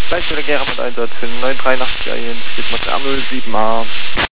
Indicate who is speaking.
Speaker 1: Gleich wieder Gera mit Einsatz für den 983 Alien, steht Material 07A.